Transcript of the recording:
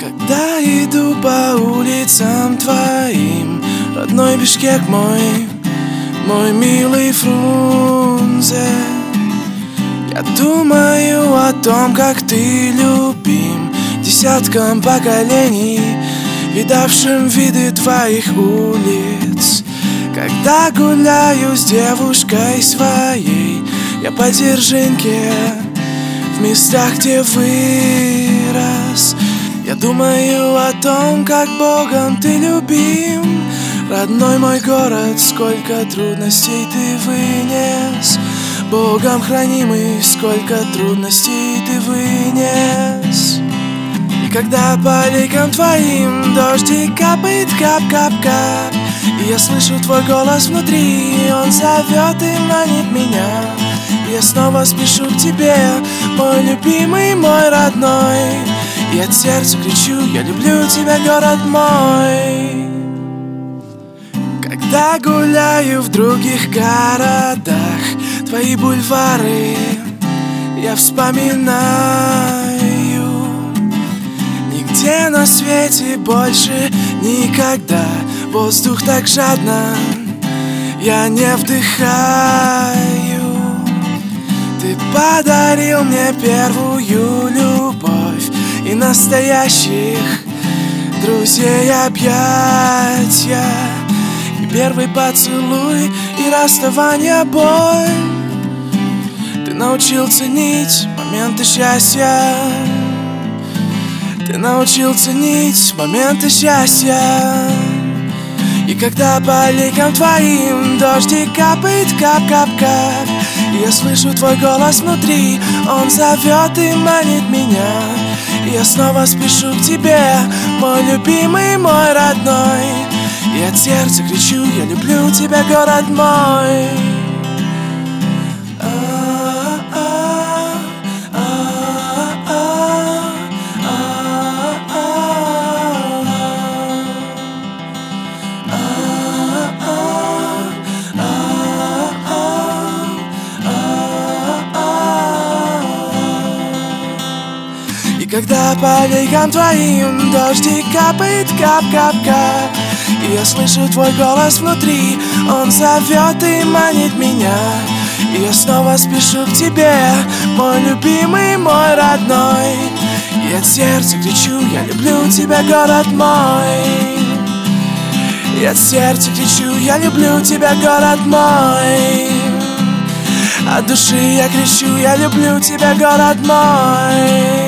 Когда иду по улицам твоим, родной Бишкек мой, мой милый Фрунзе, я думаю о том, как ты любим десяткам поколений, видавшим виды твоих улиц. Когда гуляю с девушкой своей, я по Дзержинке, в местах, где вырос. Я думаю о том, как Богом ты любим, родной мой город, сколько трудностей ты вынес, Богом хранимый, сколько трудностей ты вынес. И когда по лейкам твоим дождик капает, кап-кап-кап, и я слышу твой голос внутри, он зовет и манит меня, и я снова спешу к тебе, мой любимый, мой родной. И от сердца кричу: я люблю тебя, город мой. Когда гуляю в других городах, твои бульвары я вспоминаю. Нигде на свете больше никогда воздух так жадно я не вдыхаю. Ты подарил мне первую любовь и настоящих друзей объятия, и первый поцелуй, и расставание боль. Ты научил ценить моменты счастья, ты научил ценить моменты счастья. И когда по лейкам твоим дождик капает, кап-кап-кап, и я слышу твой голос внутри, он зовет и манит меня, и я снова спешу к тебе, мой любимый, мой родной. И от сердца кричу: я люблю тебя, город мой. И когда по лейкам твоим дождик капает, кап-кап-кап, и я слышу твой голос внутри, он зовет и манит меня, и я снова спешу к тебе, мой любимый, мой родной. И от сердца кричу: я люблю тебя, город мой. И от сердца кричу: я люблю тебя, город мой. От души я кричу: я люблю тебя, город мой.